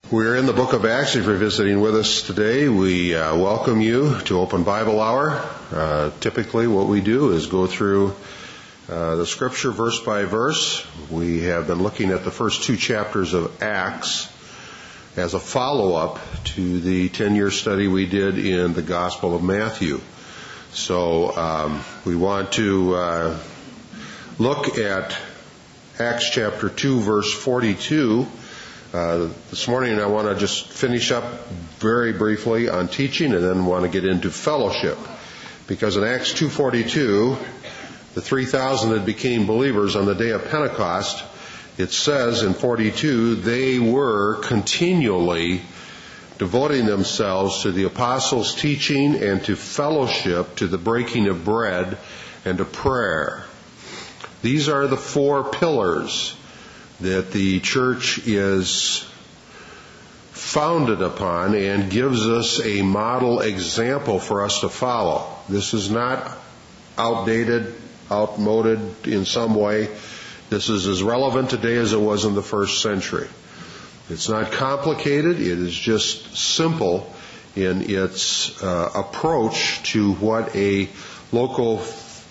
We're in the book of Acts. If you're visiting with us today, we welcome you to Open Bible Hour. Typically what we do is go through the scripture verse by verse. We have been looking at the first two chapters of Acts as a follow-up to the 10-year study we did in the Gospel of Matthew. So we want to look at Acts chapter 2, verse 42. This morning I want to just finish up very briefly on teaching and then want to get into fellowship. Because in Acts 2:42, the 3,000 that became believers on the day of Pentecost, it says in 42, they were continually devoting themselves to the apostles' teaching and to fellowship, to the breaking of bread and to prayer. These are the four pillars that the church is founded upon and gives us a model example for us to follow. This is not outdated, outmoded in some way. This is as relevant today as it was in the first century. It's not complicated. It is just simple in its approach to what a local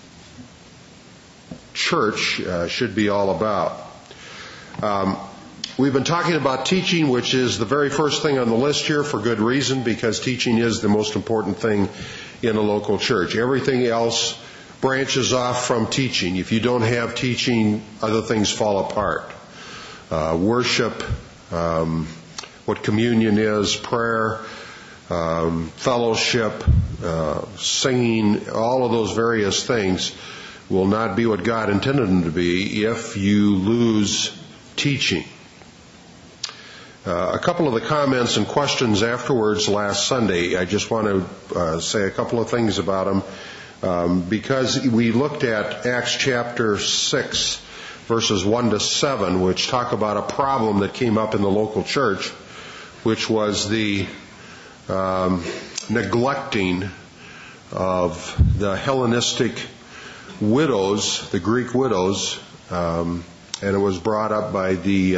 church should be all about. We've been talking about teaching, which is the very first thing on the list here for good reason, because teaching is the most important thing in a local church. Everything else branches off from teaching. If you don't have teaching, other things fall apart. Worship, what communion is, prayer, fellowship, singing, all of those various things will not be what God intended them to be if you lose teaching. A couple of the comments and questions afterwards last Sunday, I just want to say a couple of things about them. Because we looked at Acts chapter 6, verses 1 to 7, which talk about a problem that came up in the local church, which was the neglecting of the Hellenistic widows, the Greek widows, and it was brought up by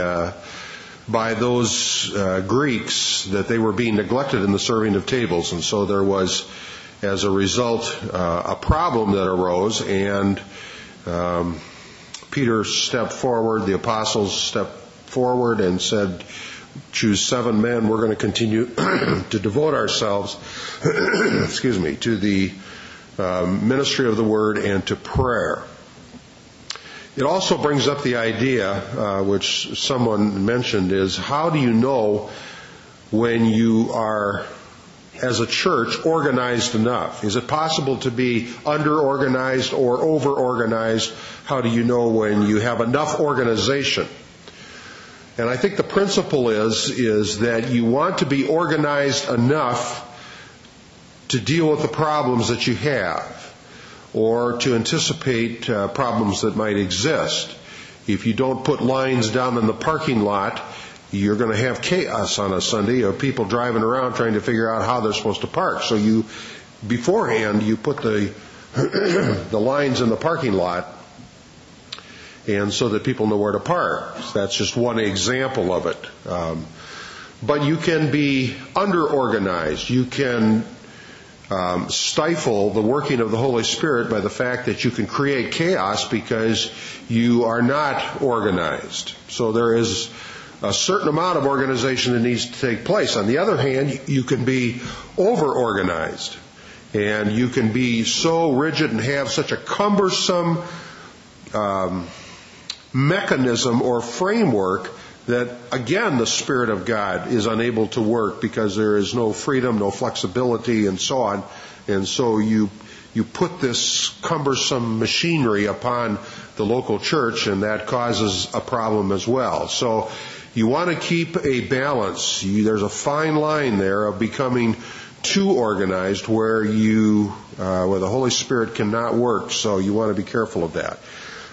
those Greeks that they were being neglected in the serving of tables, and so there was, as a result, a problem that arose, and Peter stepped forward, the apostles stepped forward and said, choose 7 men, we're going to continue to devote ourselves to the ministry of the word and to prayer. It also brings up the idea, which someone mentioned, is how do you know when you are, as a church, organized enough? Is it possible to be under-organized or over-organized? How do you know when you have enough organization? And I think the principle is that you want to be organized enough to deal with the problems that you have, or to anticipate problems that might exist. If you don't put lines down in the parking lot, you're going to have chaos on a Sunday of people driving around trying to figure out how they're supposed to park. So you, beforehand, you put the the lines in the parking lot, and so that people know where to park. So that's just one example of it. But you can be under-organized. You can stifle the working of the Holy Spirit by the fact that you can create chaos because you are not organized. So there is a certain amount of organization that needs to take place. On the other hand, you can be over-organized, and you can be so rigid and have such a cumbersome mechanism or framework that, again, the Spirit of God is unable to work because there is no freedom, no flexibility, and so on. And so you put this cumbersome machinery upon the local church, and that causes a problem as well. So you want to keep a balance. There's a fine line there of becoming too organized where the Holy Spirit cannot work. So you want to be careful of that.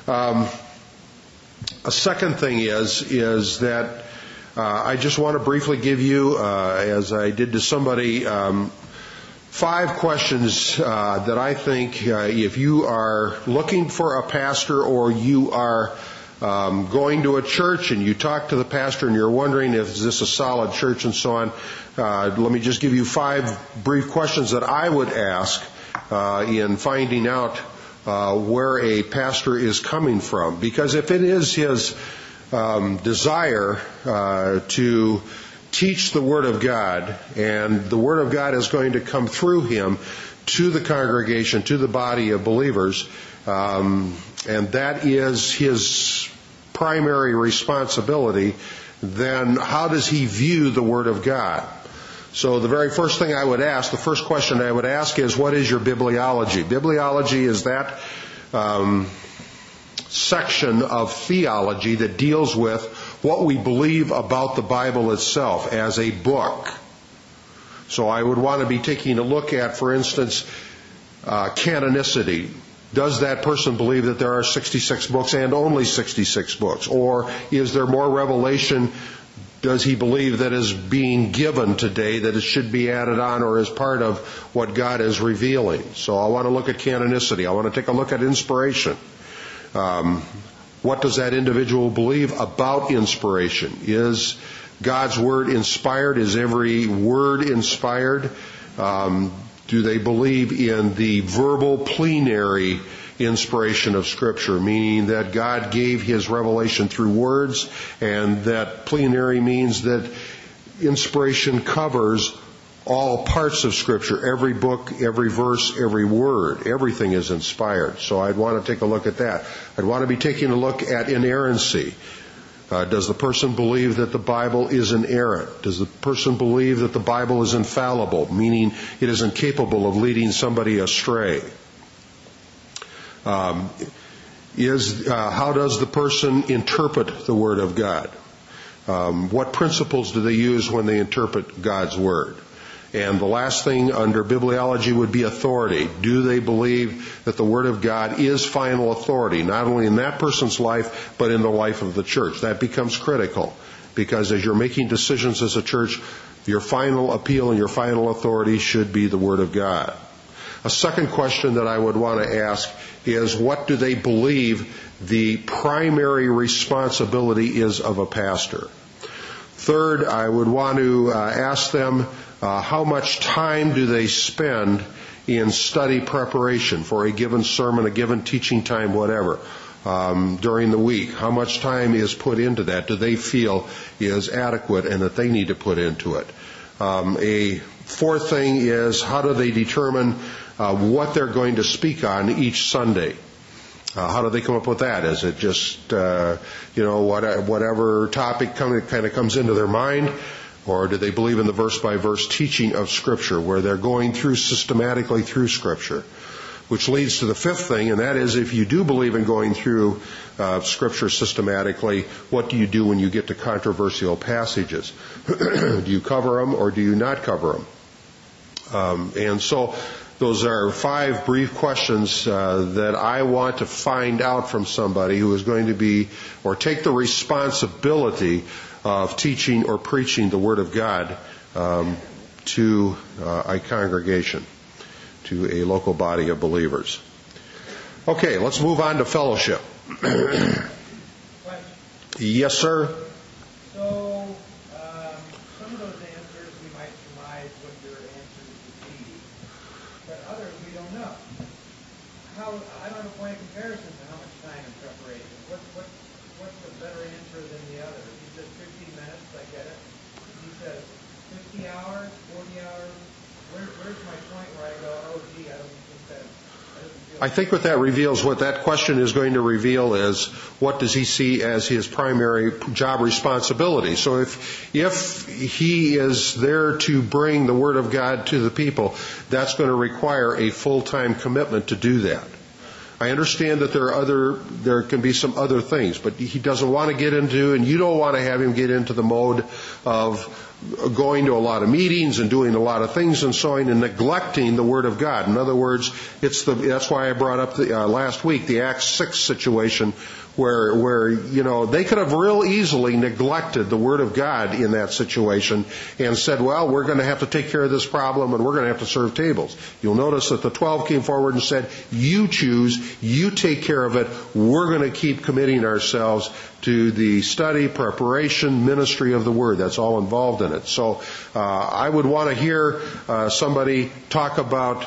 A second thing is that I just want to briefly give you, as I did to somebody, 5 questions that I think if you are looking for a pastor or you are going to a church and you talk to the pastor and you're wondering if is this a solid church and so on, let me just give you 5 brief questions that I would ask in finding out where a pastor is coming from. Because if it is his desire to teach the Word of God, and the Word of God is going to come through him to the congregation, to the body of believers, and that is his primary responsibility, then how does he view the Word of God? So the very first thing I would ask, the first question I would ask is, what is your bibliology? Bibliology is that section of theology that deals with what we believe about the Bible itself as a book. So I would want to be taking a look at, for instance, canonicity. Does that person believe that there are 66 books and only 66 books? Or is there more revelation? Does he believe that is being given today, that it should be added on or is part of what God is revealing? So I want to look at canonicity. I want to take a look at inspiration. What does that individual believe about inspiration? Is God's Word inspired? Is every word inspired? Do they believe in the verbal plenary inspiration of Scripture, meaning that God gave His revelation through words, and that plenary means that inspiration covers all parts of Scripture, every book, every verse, every word, everything is inspired. So I'd want to take a look at that. I'd want to be taking a look at inerrancy. Does the person believe that the Bible is inerrant? Does the person believe that the Bible is infallible, meaning it is incapable of leading somebody astray? How does the person interpret the Word of God? What principles do they use when they interpret God's Word? And the last thing under bibliology would be authority. Do they believe that the Word of God is final authority, not only in that person's life, but in the life of the church? That becomes critical, because as you're making decisions as a church, your final appeal and your final authority should be the Word of God. A second question that I would want to ask is, what do they believe the primary responsibility is of a pastor? Third, I would want to ask them, how much time do they spend in study preparation for a given sermon, a given teaching time, whatever, during the week? How much time is put into that? Do they feel is adequate and that they need to put into it? A fourth thing is, how do they determine what they're going to speak on each Sunday? How do they come up with that? Is it just, whatever topic kind of comes into their mind? Or do they believe in the verse-by-verse teaching of Scripture, where they're going through systematically through Scripture? Which leads to the fifth thing, and that is, if you do believe in going through Scripture systematically, what do you do when you get to controversial passages? Do you cover them or do you not cover them? And so those are 5 brief questions that I want to find out from somebody who is going to be, or take the responsibility of teaching or preaching the Word of God to a congregation, to a local body of believers. Okay, let's move on to fellowship. Yes, sir? So, some of those answers we might surmise what your answers would be, but others we don't know. I don't have a point of comparison to how much time in preparation. What's a better answer than the other? He says 15 minutes, I get it. He says 50 hours, 40 hours. Where's my point where I go, oh gee, I don't think that. I think what that reveals, what that question is going to reveal, is what does he see as his primary job responsibility. So if he is there to bring the Word of God to the people, that's going to require a full-time commitment to do that. I understand that there can be some other things, but he doesn't want to get into, and you don't want to have him get into the mode of going to a lot of meetings and doing a lot of things and so on and neglecting the Word of God. In other words, that's why I brought up last week the Acts 6 situation where they could have real easily neglected the Word of God in that situation and said, well, we're going to have to take care of this problem and we're going to have to serve tables. You'll notice that the 12 came forward and said, you choose, you take care of it, we're going to keep committing ourselves to the study, preparation, ministry of the Word. That's all involved in it. So I would want to hear somebody talk about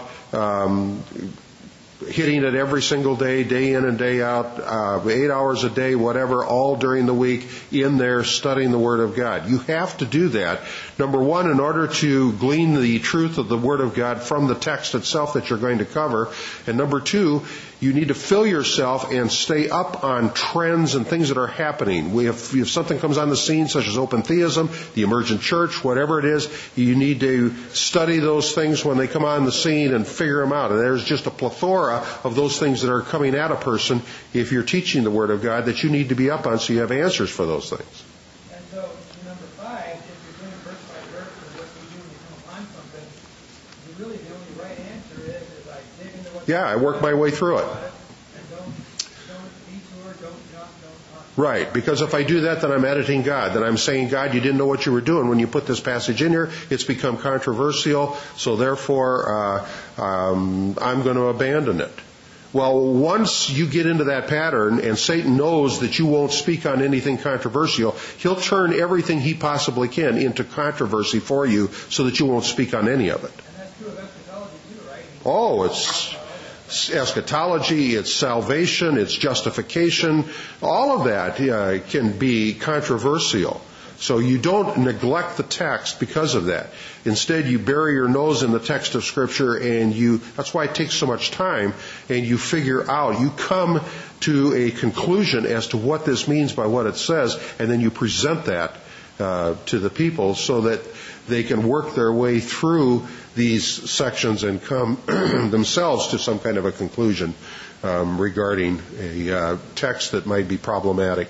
hitting it every single day, day in and day out, 8 hours a day, whatever, all during the week, in there studying the Word of God. You have to do that. Number one, in order to glean the truth of the Word of God from the text itself that you're going to cover. And number two, you need to fill yourself and stay up on trends and things that are happening. If something comes on the scene, such as open theism, the emergent church, whatever it is, you need to study those things when they come on the scene and figure them out. And there's just a plethora of those things that are coming at a person if you're teaching the Word of God that you need to be up on so you have answers for those things. And so, number 5, if you're doing verse by verse, or what you do when you come upon something, really the only right answer is I dig into what I work my way through it. And don't detour, don't jump, don't talk. Right, because if I do that, then I'm editing God. Then I'm saying, God, you didn't know what you were doing when you put this passage in here. It's become controversial, so therefore I'm going to abandon it. Well, once you get into that pattern and Satan knows that you won't speak on anything controversial, he'll turn everything he possibly can into controversy for you so that you won't speak on any of it. And that's true of eschatology too, right? Oh, it's eschatology, it's salvation, it's justification. All of that can be controversial. So you don't neglect the text because of that. Instead, you bury your nose in the text of Scripture and that's why it takes so much time, and you figure out, you come to a conclusion as to what this means by what it says, and then you present that to the people so that they can work their way through these sections and come themselves to some kind of a conclusion regarding a text that might be problematic.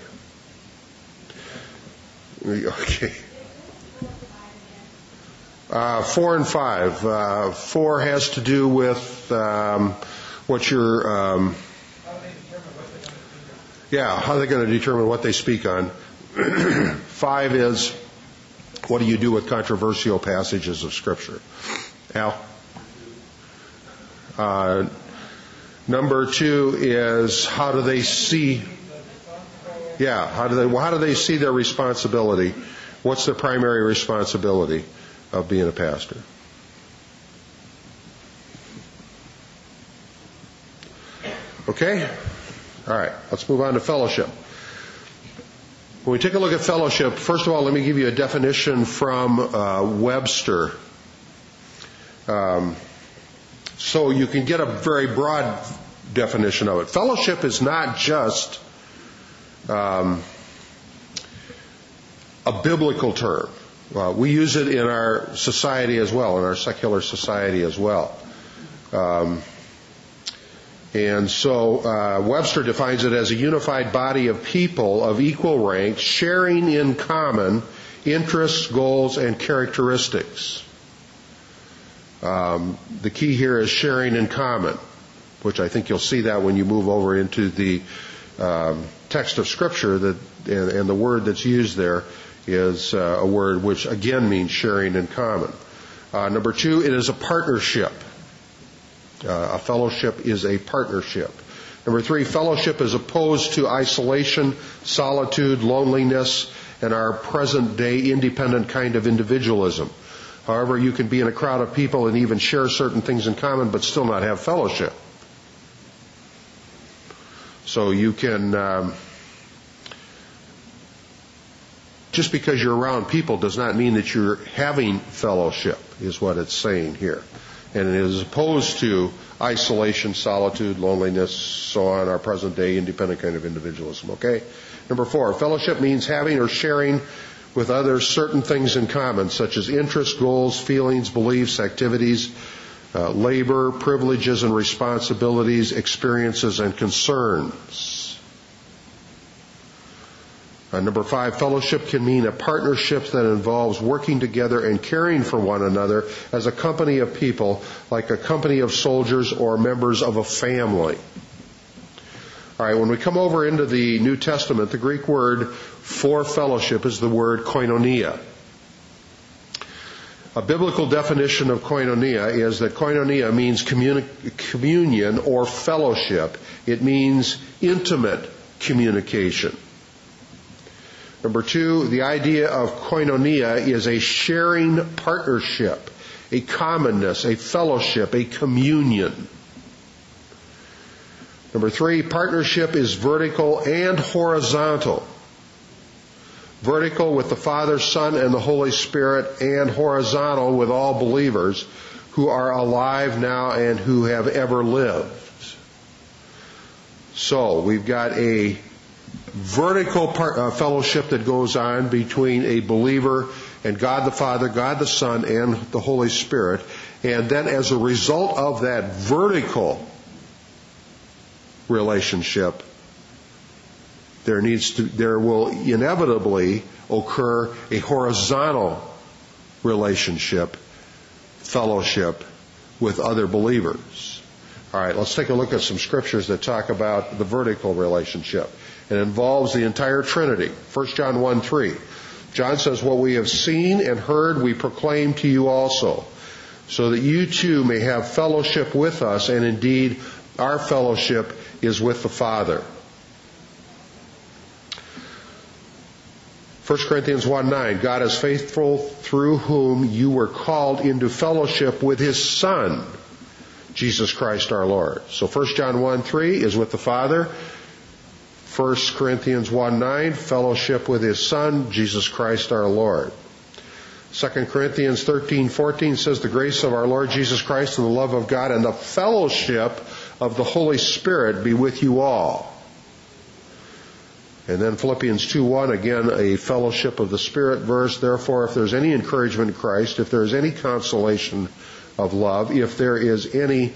Okay. 4 and 5. 4 has to do with what your how they're going to determine what they speak on. 5 is, what do you do with controversial passages of Scripture? Al? Number 2 is, how do they see? How do they see their responsibility? What's their primary responsibility of being a pastor? Okay? All right. Let's move on to fellowship. When we take a look at fellowship, first of all, let me give you a definition from Webster. So you can get a very broad definition of it. Fellowship is not just a biblical term. We use it in our society as well, in our secular society as well. And so Webster defines it as a unified body of people of equal rank, sharing in common interests, goals, and characteristics. The key here is sharing in common, which I think you'll see that when you move over into the text of Scripture, and the word that's used there is a word which again means sharing in common. Number 2, it is a partnership. A fellowship is a partnership. Number 3, fellowship is opposed to isolation, solitude, loneliness, and our present day independent kind of individualism. However, you can be in a crowd of people and even share certain things in common but still not have fellowship. So you can, just because you're around people does not mean that you're having fellowship, is what it's saying here. And it is opposed to isolation, solitude, loneliness, so on, our present day independent kind of individualism. Okay? Number 4, fellowship means having or sharing with others certain things in common, such as interests, goals, feelings, beliefs, activities, labor, privileges and responsibilities, experiences and concerns. Number 5, fellowship can mean a partnership that involves working together and caring for one another as a company of people, like a company of soldiers or members of a family. All right, when we come over into the New Testament, the Greek word for fellowship is the word koinonia. A biblical definition of koinonia is that koinonia means communion or fellowship. It means intimate communication. Number two, the idea of koinonia is a sharing partnership, a commonness, a fellowship, a communion. Number three, partnership is vertical and horizontal. Vertical with the Father, Son, and the Holy Spirit, and horizontal with all believers who are alive now and who have ever lived. So, we've got a vertical fellowship that goes on between a believer and God the Father, God the Son, and the Holy Spirit. And then as a result of that vertical relationship, there will inevitably occur a horizontal relationship, fellowship with other believers. All right, let's take a look at some scriptures that talk about the vertical relationship. It involves the entire Trinity. 1 John 1:3. John says, "What we have seen and heard we proclaim to you also, so that you too may have fellowship with us, and indeed our fellowship is with the Father." 1 Corinthians 1:9, "God is faithful, through whom you were called into fellowship with His Son, Jesus Christ our Lord." So 1 John 1:3 is with the Father. 1 Corinthians 1:9, fellowship with His Son, Jesus Christ our Lord. 2 Corinthians 13:14 says, "The grace of our Lord Jesus Christ and the love of God and the fellowship of the Holy Spirit be with you all." And then Philippians 2:1, again, a fellowship of the Spirit verse. "Therefore, if there's any encouragement in Christ, if there is any consolation of love, if there is any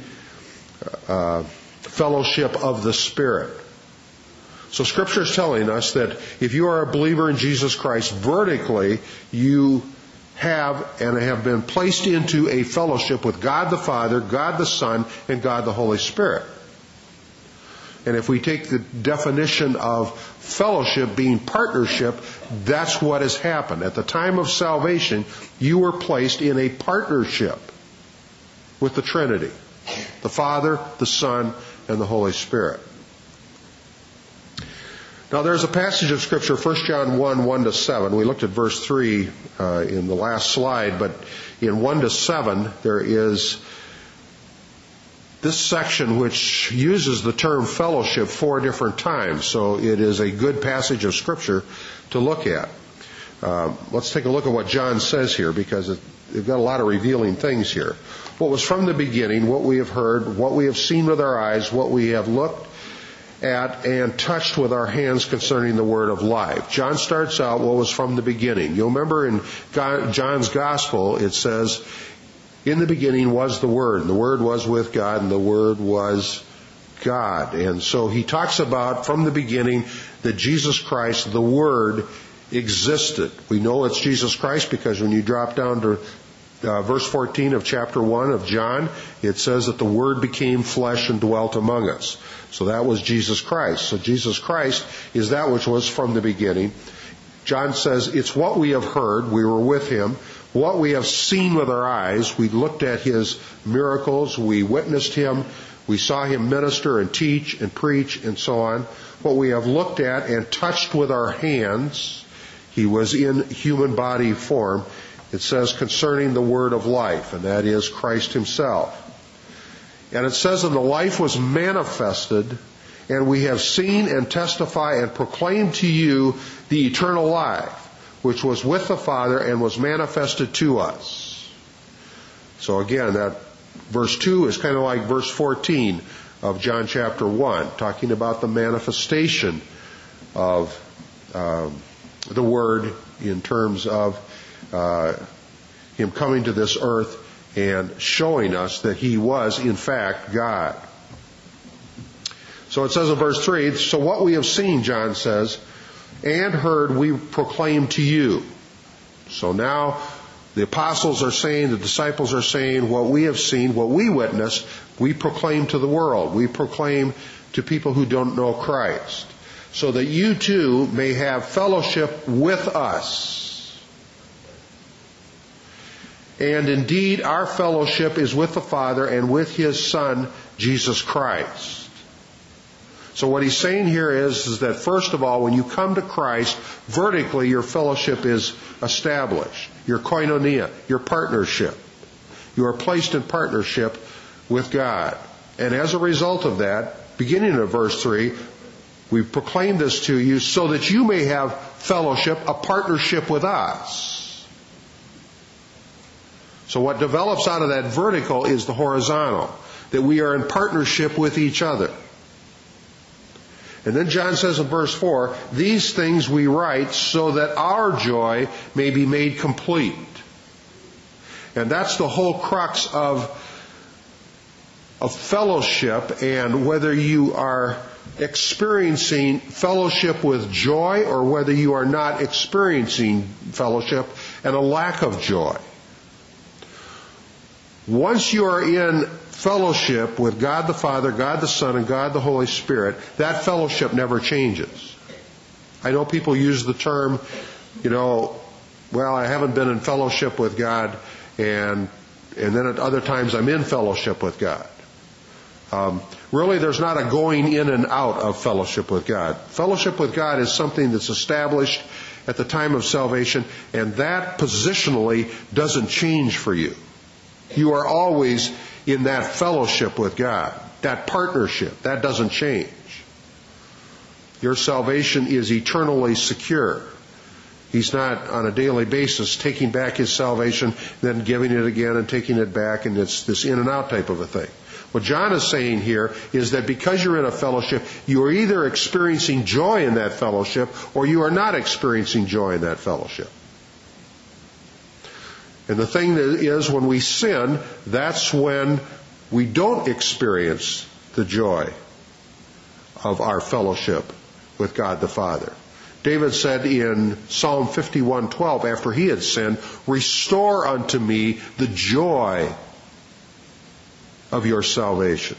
fellowship of the Spirit." So Scripture is telling us that if you are a believer in Jesus Christ, vertically, you have and have been placed into a fellowship with God the Father, God the Son, and God the Holy Spirit. And if we take the definition of fellowship being partnership, that's what has happened. At the time of salvation, you were placed in a partnership with the Trinity, the Father, the Son, and the Holy Spirit. Now there's a passage of Scripture, 1 John 1:1-7. We looked at verse 3 in the last slide, but in 1-7 there is this section which uses the term fellowship 4 different times. So it is a good passage of Scripture to look at. Let's take a look at what John says here, because they've got a lot of revealing things here. "What was from the beginning, what we have heard, what we have seen with our eyes, what we have looked at and touched with our hands concerning the word of life." John starts out what was from the beginning. You'll remember in John's Gospel it says, "In the beginning was the Word, and the Word was with God, and the Word was God." And so he talks about from the beginning that Jesus Christ, the Word, existed. We know it's Jesus Christ because when you drop down to verse 14 of chapter 1 of John, it says that the Word became flesh and dwelt among us. So that was Jesus Christ. So Jesus Christ is that which was from the beginning. John says it's what we have heard. We were with Him. What we have seen with our eyes. We looked at His miracles. We witnessed Him. We saw Him minister and teach and preach and so on. What we have looked at and touched with our hands. He was in human body form. It says concerning the word of life, and that is Christ Himself. And it says, "And the life was manifested, and we have seen and testify and proclaim to you the eternal life, which was with the Father and was manifested to us." So again, that verse 2 is kind of like verse 14 of John chapter 1, talking about the manifestation of the Word in terms of Him coming to this earth and showing us that He was, in fact, God. So it says in verse 3, "So what we have seen," John says, "and heard we proclaim to you." So now the apostles are saying, the disciples are saying, what we have seen, what we witnessed, we proclaim to the world. We proclaim to people who don't know Christ, so that you too may have fellowship with us. And indeed, our fellowship is with the Father and with His Son, Jesus Christ. So what he's saying here is that first of all, when you come to Christ, vertically your fellowship is established. Your koinonia, your partnership. You are placed in partnership with God. And as a result of that, beginning in verse 3, we proclaim this to you so that you may have fellowship, a partnership with us. So what develops out of that vertical is the horizontal, that we are in partnership with each other. And then John says in verse 4, these things we write so that our joy may be made complete. And that's the whole crux of fellowship, and whether you are experiencing fellowship with joy or whether you are not experiencing fellowship and a lack of joy. Once you are in fellowship with God the Father, God the Son, and God the Holy Spirit, that fellowship never changes. I know people use the term, well, I haven't been in fellowship with God, and then at other times I'm in fellowship with God. Really, there's not a going in and out of fellowship with God. Fellowship with God is something that's established at the time of salvation, and that positionally doesn't change for you. You are always in that fellowship with God, that partnership. That doesn't change. Your salvation is eternally secure. He's not on a daily basis taking back His salvation, then giving it again and taking it back, and it's this in and out type of a thing. What John is saying here is that because you're in a fellowship, you are either experiencing joy in that fellowship or you are not experiencing joy in that fellowship. And the thing is, when we sin, that's when we don't experience the joy of our fellowship with God the Father. David said in Psalm 51:12, after he had sinned, restore unto me the joy of your salvation.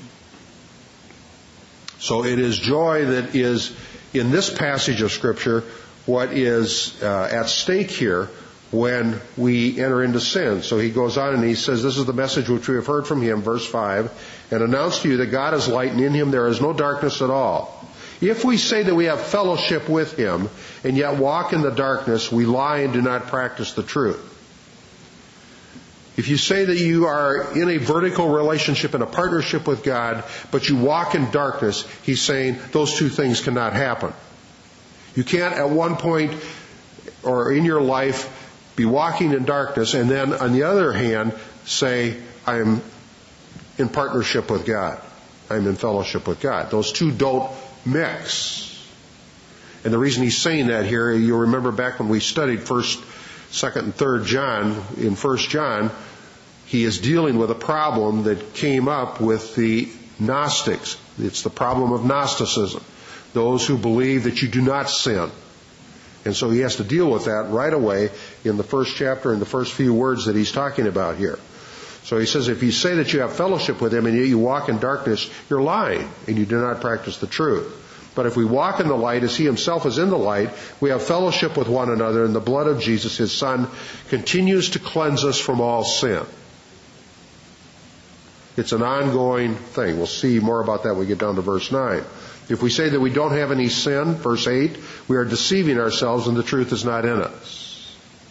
So it is joy that is, in this passage of Scripture, what is at stake here when we enter into sin. So he goes on and he says, this is the message which we have heard from Him, verse 5, and announce to you that God is light and in Him there is no darkness at all. If we say that we have fellowship with Him and yet walk in the darkness, we lie and do not practice the truth. If you say that you are in a vertical relationship and a partnership with God, but you walk in darkness, he's saying those two things cannot happen. You can't at one point or in your life be walking in darkness and then on the other hand say, I am in partnership with God. I'm in fellowship with God. Those two don't mix. And the reason he's saying that here, you'll remember back when we studied 1st, 2nd, and 3rd John, in 1 John, he is dealing with a problem that came up with the Gnostics. It's the problem of Gnosticism. Those who believe that you do not sin. And so he has to deal with that right away in the first chapter and the first few words that he's talking about here. So he says, if you say that you have fellowship with Him and yet you walk in darkness, you're lying and you do not practice the truth. But if we walk in the light as He Himself is in the light, we have fellowship with one another, and the blood of Jesus, His Son, continues to cleanse us from all sin. It's an ongoing thing. We'll see more about that when we get down to verse 9. If we say that we don't have any sin, verse 8, we are deceiving ourselves and the truth is not in us.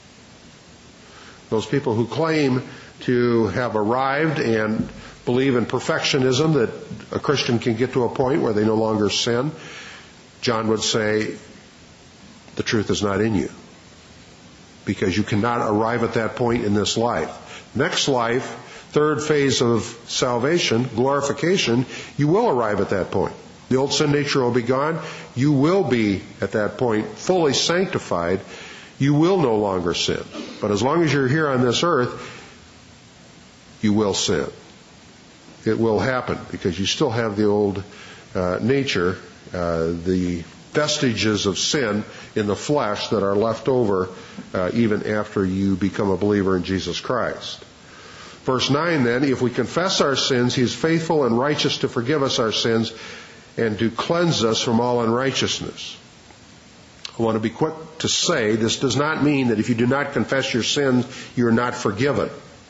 Those people who claim to have arrived and believe in perfectionism, that a Christian can get to a point where they no longer sin, John would say, the truth is not in you. Because you cannot arrive at that point in this life. Next life, third phase of salvation, glorification, you will arrive at that point. The old sin nature will be gone. You will be, at that point, fully sanctified. You will no longer sin. But as long as you're here on this earth, you will sin. It will happen because you still have the old nature, the vestiges of sin in the flesh that are left over even after you become a believer in Jesus Christ. Verse 9 then, if we confess our sins, He is faithful and righteous to forgive us our sins and to cleanse us from all unrighteousness. I want to be quick to say this does not mean that if you do not confess your sins, you're not forgiven.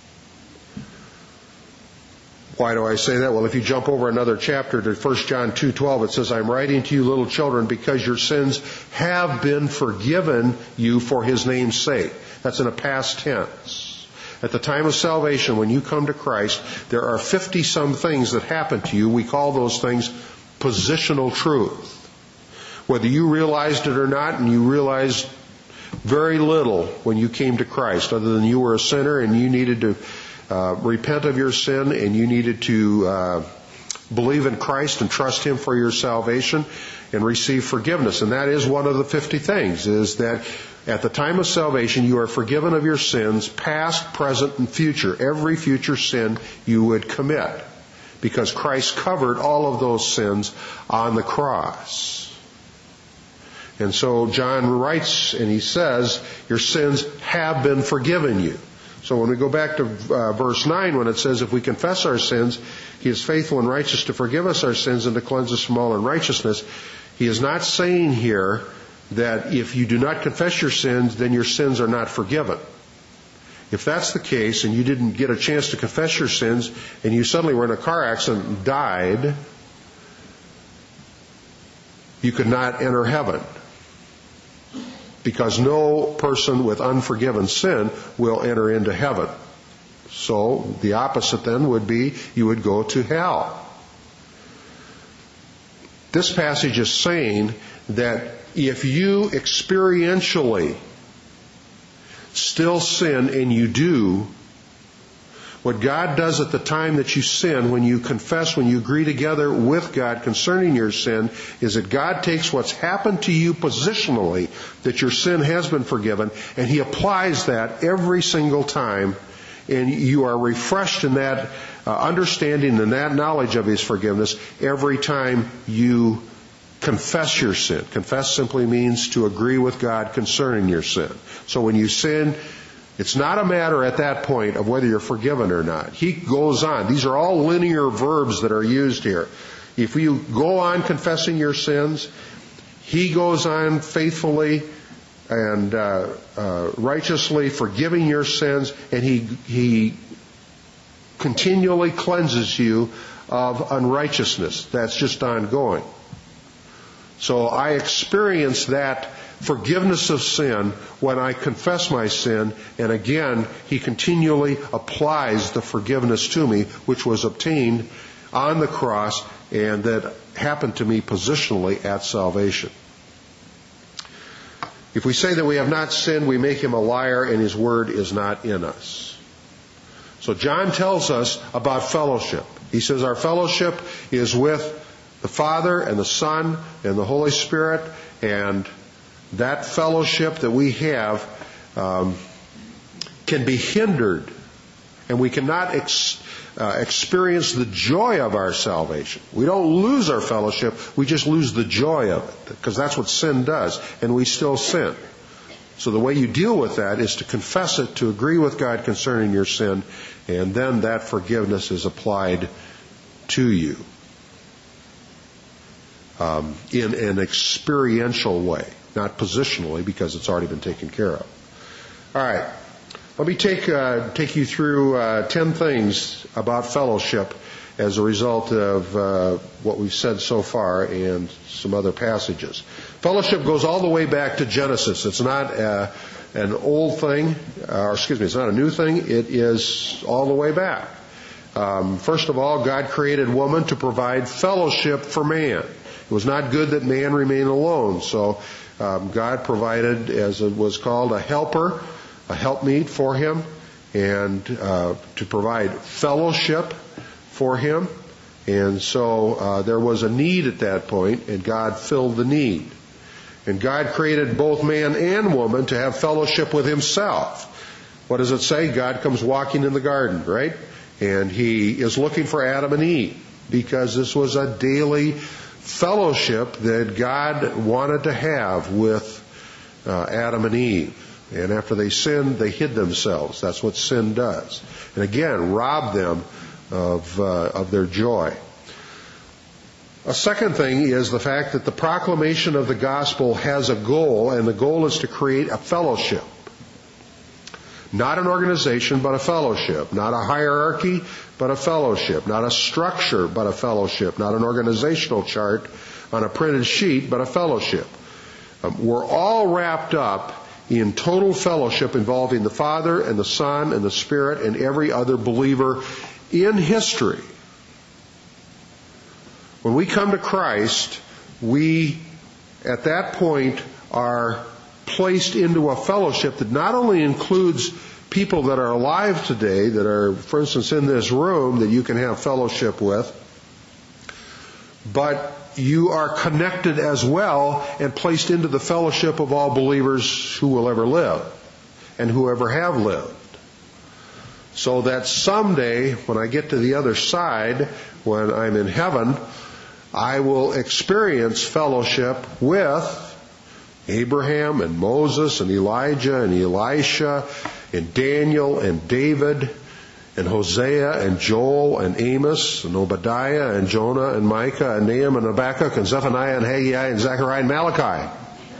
Why do I say that? Well, if you jump over another chapter to 1 John 2:12, it says, I'm writing to you, little children, because your sins have been forgiven you for His name's sake. That's in a past tense. At the time of salvation, when you come to Christ, there are 50-some things that happen to you. We call those things positional truth. Whether you realized it or not, and you realized very little when you came to Christ, other than you were a sinner and you needed to repent of your sin and you needed to believe in Christ and trust Him for your salvation and receive forgiveness. And that is one of the 50 things, is that at the time of salvation you are forgiven of your sins, past, present, and future. Every future sin you would commit, because Christ covered all of those sins on the cross. And so John writes and he says, your sins have been forgiven you. So when we go back to verse 9, when it says, if we confess our sins, He is faithful and righteous to forgive us our sins and to cleanse us from all unrighteousness, He is not saying here that if you do not confess your sins, then your sins are not forgiven. If that's the case, and you didn't get a chance to confess your sins, and you suddenly were in a car accident and died, you could not enter heaven. Because no person with unforgiven sin will enter into heaven. So the opposite then would be you would go to hell. This passage is saying that if you experientially still sin, and you do, what God does at the time that you sin, when you confess, when you agree together with God concerning your sin, is that God takes what's happened to you positionally, that your sin has been forgiven, and He applies that every single time, and you are refreshed in that understanding and that knowledge of His forgiveness every time you confess your sin. Confess simply means to agree with God concerning your sin. So when you sin, it's not a matter at that point of whether you're forgiven or not. He goes on. These are all linear verbs that are used here. If you go on confessing your sins, He goes on faithfully and righteously forgiving your sins, and He continually cleanses you of unrighteousness. That's just ongoing. So I experience that forgiveness of sin when I confess my sin, and again, He continually applies the forgiveness to me, which was obtained on the cross and that happened to me positionally at salvation. If we say that we have not sinned, we make Him a liar, and His word is not in us. So John tells us about fellowship. He says our fellowship is with the Father and the Son and the Holy Spirit, and that fellowship that we have can be hindered, and we cannot experience the joy of our salvation. We don't lose our fellowship, we just lose the joy of it, because that's what sin does, and we still sin. So the way you deal with that is to confess it, to agree with God concerning your sin, and then that forgiveness is applied to you in an experiential way. Not positionally, because it's already been taken care of. All right. Let me take you through 10 things about fellowship as a result of what we've said so far and some other passages. Fellowship goes all the way back to Genesis. It's not an old thing, it's not a new thing. It is all the way back. First of all, God created woman to provide fellowship for man. It was not good that man remain alone, so God provided, as it was called, a helper, a helpmeet for him, and to provide fellowship for him. And so there was a need at that point, and God filled the need. And God created both man and woman to have fellowship with Himself. What does it say? God comes walking in the garden, right? And He is looking for Adam and Eve, because this was a daily fellowship that God wanted to have with Adam and Eve. And after they sinned, they hid themselves. That's what sin does. And again, robbed them of their joy. A second thing is the fact that the proclamation of the gospel has a goal, and the goal is to create a fellowship. Not an organization, but a fellowship. Not a hierarchy, but a fellowship. Not a structure, but a fellowship. Not an organizational chart on a printed sheet, but a fellowship. We're all wrapped up in total fellowship involving the Father and the Son and the Spirit and every other believer in history. When we come to Christ, we, at that point, are placed into a fellowship that not only includes people that are alive today, that are, for instance, in this room, that you can have fellowship with, but you are connected as well and placed into the fellowship of all believers who will ever live and who ever have lived. So that someday, when I get to the other side, when I'm in heaven, I will experience fellowship with Abraham and Moses and Elijah and Elisha and Daniel and David and Hosea and Joel and Amos and Obadiah and Jonah and Micah and Nahum and Habakkuk and Zephaniah and Haggai and Zechariah and Malachi.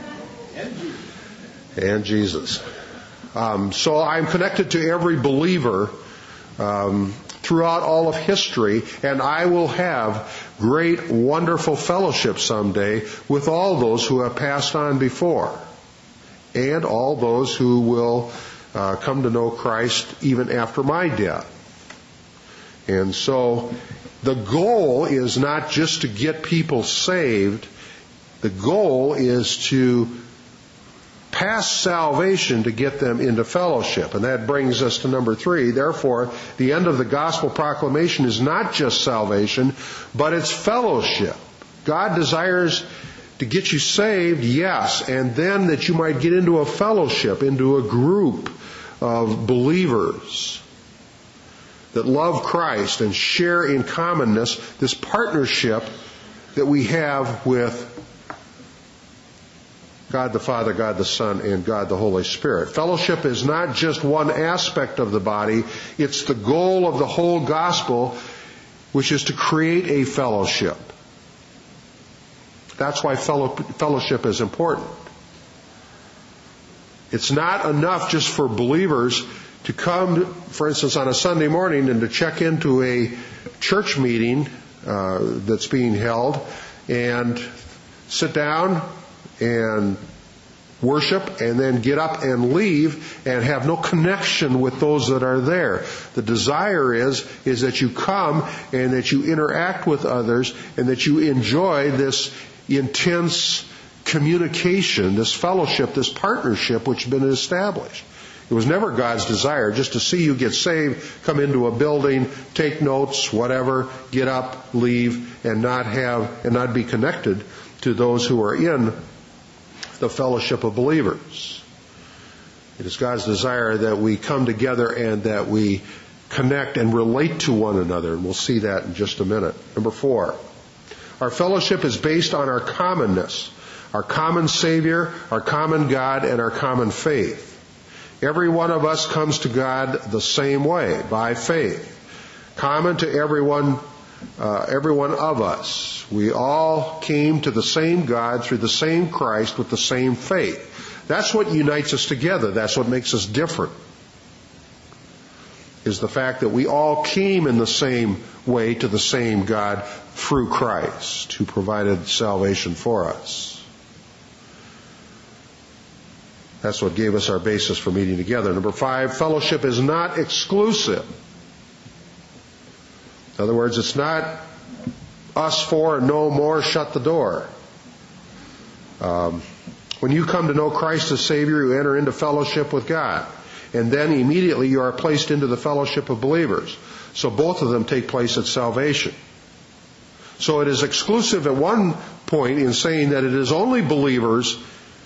And Jesus. So I'm connected to every believer throughout all of history, and I will have great, wonderful fellowship someday with all those who have passed on before, and all those who will come to know Christ even after my death. And so the goal is not just to get people saved. The goal is to pass salvation to get them into fellowship. And that brings us to number 3. Therefore, the end of the gospel proclamation is not just salvation, but it's fellowship. God desires to get you saved, yes, and then that you might get into a fellowship, into a group of believers that love Christ and share in commonness this partnership that we have with God the Father, God the Son, and God the Holy Spirit. Fellowship is not just one aspect of the body. It's the goal of the whole gospel, which is to create a fellowship. That's why fellowship is important. It's not enough just for believers to come, for instance, on a Sunday morning and to check into a church meeting that's being held and sit down and worship and then get up and leave and have no connection with those that are there. The desire is that you come and that you interact with others and that you enjoy this intense communication, this fellowship, this partnership which has been established. It was never God's desire just to see you get saved, come into a building, take notes, whatever, get up, leave, and not be connected to those who are in the fellowship of believers. It is God's desire that we come together and that we connect and relate to one another. And we'll see that in just a minute. Number 4. Our fellowship is based on our commonness, our common Savior, our common God, and our common faith. Every one of us comes to God the same way, by faith. Common to every one of us. We all came to the same God through the same Christ with the same faith. That's what unites us together. That's what makes us different. Is the fact that we all came in the same way to the same God through Christ, who provided salvation for us. That's what gave us our basis for meeting together. Number 5, fellowship is not exclusive. In other words, it's not us four and no more, shut the door. When you come to know Christ as Savior, you enter into fellowship with God. And then immediately you are placed into the fellowship of believers. So both of them take place at salvation. So it is exclusive at one point in saying that it is only believers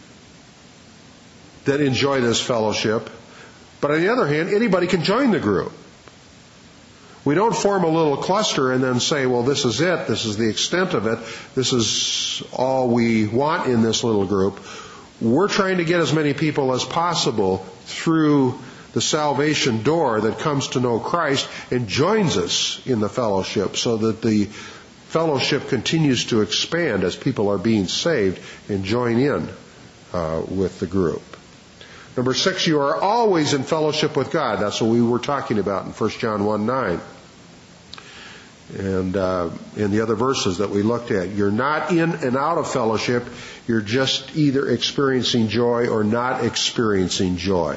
that enjoy this fellowship. But on the other hand, anybody can join the group. We don't form a little cluster and then say, well, this is it. This is the extent of it. This is all we want in this little group. We're trying to get as many people as possible through the salvation door that comes to know Christ and joins us in the fellowship so that the fellowship continues to expand as people are being saved and join in with the group. Number 6, you are always in fellowship with God. That's what we were talking about in 1 John 1:9. And in the other verses that we looked at. You're not in and out of fellowship. You're just either experiencing joy or not experiencing joy.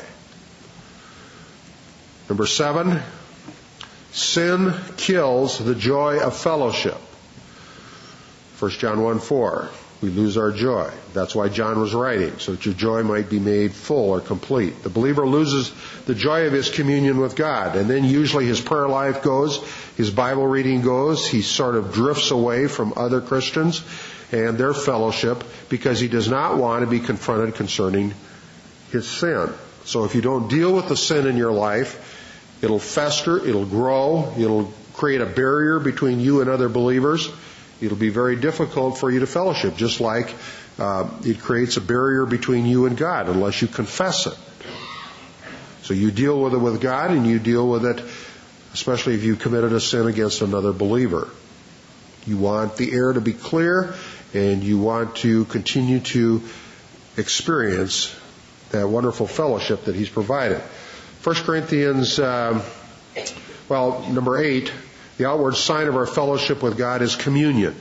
Number 7, sin kills the joy of fellowship. 1 John 1:4. We lose our joy. That's why John was writing, so that your joy might be made full or complete. The believer loses the joy of his communion with God, and then usually his prayer life goes, his Bible reading goes, he sort of drifts away from other Christians and their fellowship because he does not want to be confronted concerning his sin. So if you don't deal with the sin in your life, it'll fester, it'll grow, it'll create a barrier between you and other believers. It'll be very difficult for you to fellowship, just like it creates a barrier between you and God unless you confess it. So you deal with it with God, and you deal with it, especially if you committed a sin against another believer. You want the air to be clear, and you want to continue to experience that wonderful fellowship that He's provided. 1 Corinthians, number 8, the outward sign of our fellowship with God is communion.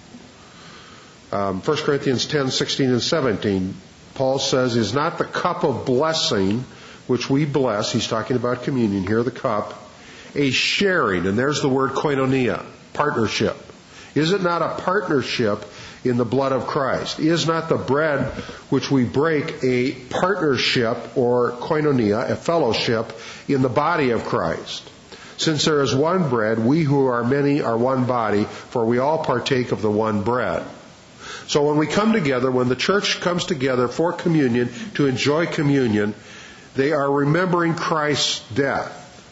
1 Corinthians 10:16 and 17, Paul says, is not the cup of blessing which we bless, he's talking about communion here, the cup, a sharing, and there's the word koinonia, partnership. Is it not a partnership in the blood of Christ? Is not the bread which we break a partnership or koinonia, a fellowship in the body of Christ? Since there is one bread, we who are many are one body, for we all partake of the one bread. So when we come together, when the church comes together for communion, to enjoy communion, they are remembering Christ's death.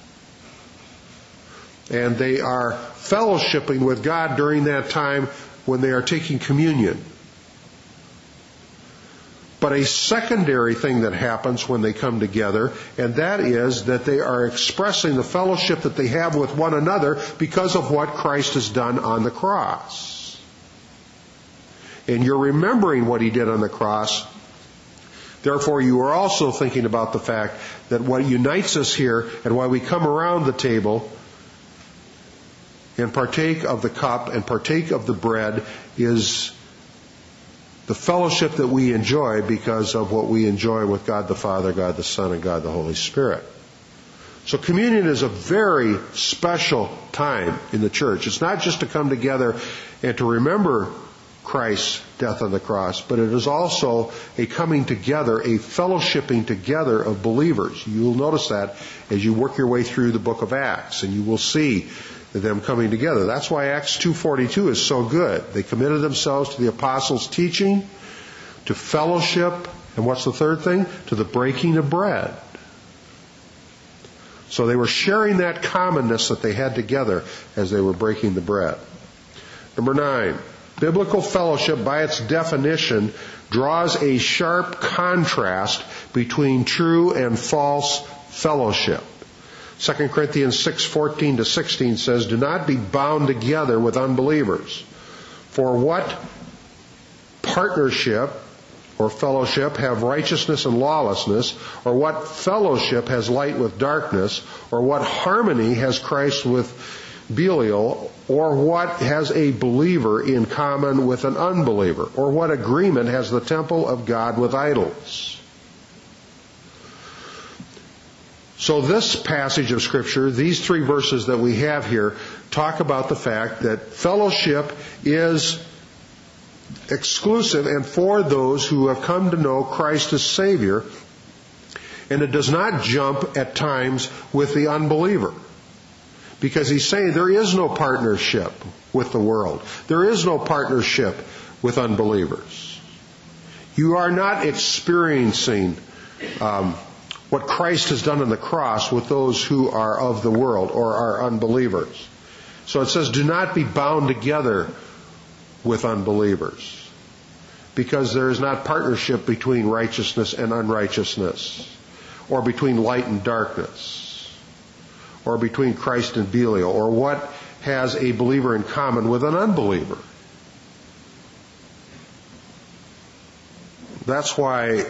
And they are fellowshipping with God during that time when they are taking communion. But a secondary thing that happens when they come together, and that is that they are expressing the fellowship that they have with one another because of what Christ has done on the cross. And you're remembering what He did on the cross. Therefore, you are also thinking about the fact that what unites us here and why we come around the table and partake of the cup and partake of the bread is the fellowship that we enjoy because of what we enjoy with God the Father, God the Son, and God the Holy Spirit. So communion is a very special time in the church. It's not just to come together and to remember Christ's death on the cross, but it is also a coming together, a fellowshipping together of believers. You'll notice that as you work your way through the book of Acts, and you will see them coming together. That's why Acts 2:42 is so good. They committed themselves to the apostles' teaching, to fellowship, and what's the third thing? To the breaking of bread. So they were sharing that commonness that they had together as they were breaking the bread. Number 9, biblical fellowship by its definition draws a sharp contrast between true and false fellowship. 2 Corinthians 6:14 to 16 says, do not be bound together with unbelievers. For what partnership or fellowship have righteousness and lawlessness? Or what fellowship has light with darkness? Or what harmony has Christ with Belial? Or what has a believer in common with an unbeliever? Or what agreement has the temple of God with idols? So this passage of Scripture, these 3 verses that we have here, talk about the fact that fellowship is exclusive and for those who have come to know Christ as Savior, and it does not jump at times with the unbeliever. Because He's saying there is no partnership with the world. There is no partnership with unbelievers. You are not experiencing what Christ has done on the cross with those who are of the world or are unbelievers. So it says, do not be bound together with unbelievers, because there is not partnership between righteousness and unrighteousness, or between light and darkness, or between Christ and Belial, or what has a believer in common with an unbeliever? That's why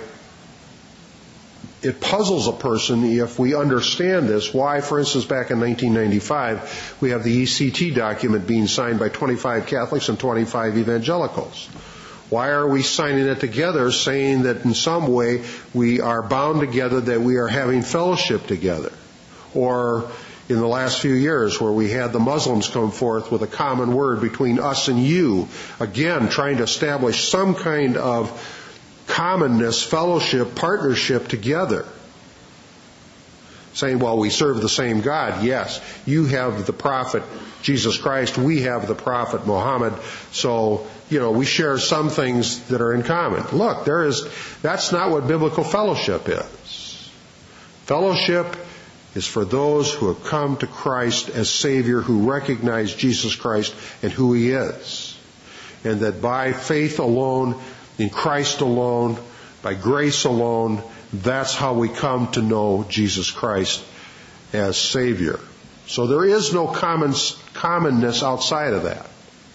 it puzzles a person if we understand this. Why, for instance, back in 1995, we have the ECT document being signed by 25 Catholics and 25 evangelicals. Why are we signing it together, saying that in some way we are bound together, that we are having fellowship together? Or in the last few years where we had the Muslims come forth with a common word between us and you, again trying to establish some kind of commonness, fellowship, partnership together. Saying, well, we serve the same God. Yes, you have the prophet Jesus Christ, we have the prophet Muhammad, so, we share some things that are in common. Look, that's not what biblical fellowship is. Fellowship is for those who have come to Christ as Savior, who recognize Jesus Christ and who He is. And that by faith alone, in Christ alone, by grace alone, that's how we come to know Jesus Christ as Savior. So there is no commonness outside of that.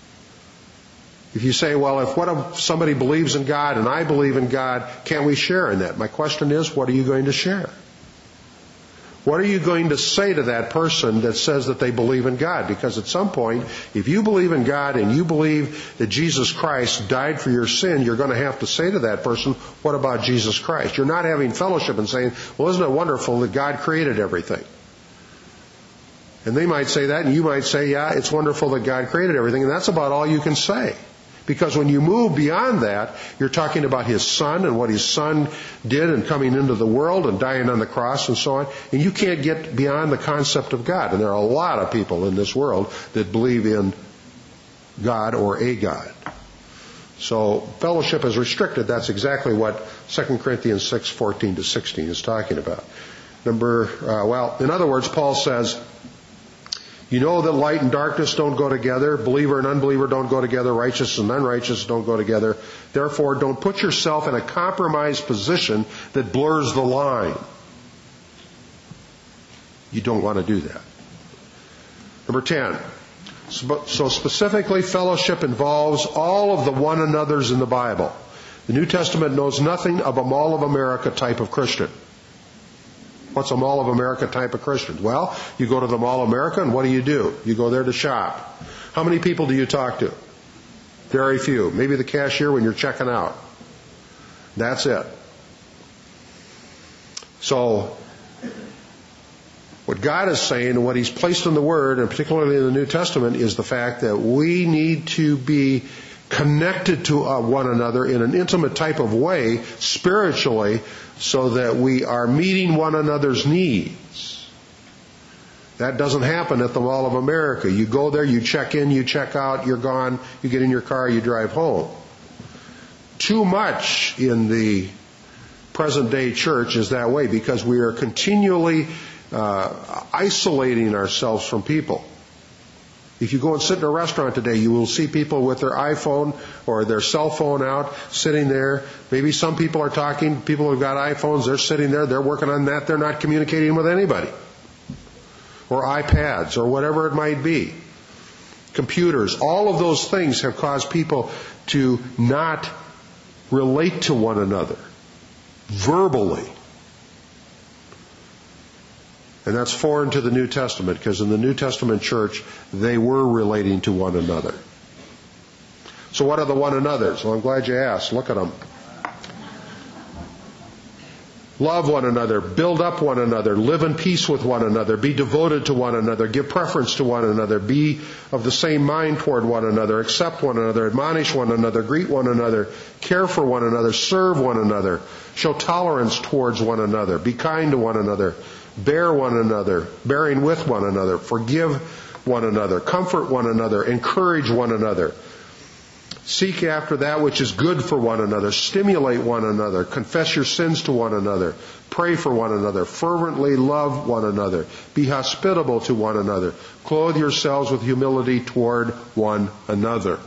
If you say, well, if somebody believes in God and I believe in God, can't we share in that? My question is, what are you going to share? What are you going to say to that person that says that they believe in God? Because at some point, if you believe in God and you believe that Jesus Christ died for your sin, you're going to have to say to that person, what about Jesus Christ? You're not having fellowship and saying, well, isn't it wonderful that God created everything? And they might say that, and you might say, yeah, it's wonderful that God created everything, and that's about all you can say. Because when you move beyond that, you're talking about His Son and what His Son did in coming into the world and dying on the cross and so on. And you can't get beyond the concept of God. And there are a lot of people in this world that believe in God or a God. So fellowship is restricted. That's exactly what 2 Corinthians 6:14-16 is talking about. In other words, Paul says, you know that light and darkness don't go together, believer and unbeliever don't go together, righteous and unrighteous don't go together. Therefore, don't put yourself in a compromised position that blurs the line. You don't want to do that. Number 10. So specifically, fellowship involves all of the one another's in the Bible. The New Testament knows nothing of a Mall of America type of Christian. What's a Mall of America type of Christian? Well, you go to the Mall of America and what do? You go there to shop. How many people do you talk to? Very few. Maybe the cashier when you're checking out. That's it. So, what God is saying and what He's placed in the Word, and particularly in the New Testament, is the fact that we need to be connected to one another in an intimate type of way, spiritually, so that we are meeting one another's needs. That doesn't happen at the Mall of America. You go there, you check in, you check out, you're gone, you get in your car, you drive home. Too much in the present day church is that way because we are continually isolating ourselves from people. If you go and sit in a restaurant today, you will see people with their iPhone or their cell phone out, sitting there. Maybe some people are talking, people who've got iPhones, they're sitting there, they're working on that, they're not communicating with anybody. Or iPads, or whatever it might be. Computers, all of those things have caused people to not relate to one another verbally. And that's foreign to the New Testament, because in the New Testament church, they were relating to one another. So what are the one another's? Well, I'm glad you asked. Look at them. Love one another, build up one another, live in peace with one another, be devoted to one another, give preference to one another, be of the same mind toward one another, accept one another, admonish one another, greet one another, care for one another, serve one another, show tolerance towards one another, be kind to one another, bear one another, bearing with one another, forgive one another, comfort one another, encourage one another. Seek after that which is good for one another, stimulate one another, confess your sins to one another, pray for one another, fervently love one another, be hospitable to one another, clothe yourselves with humility toward one another.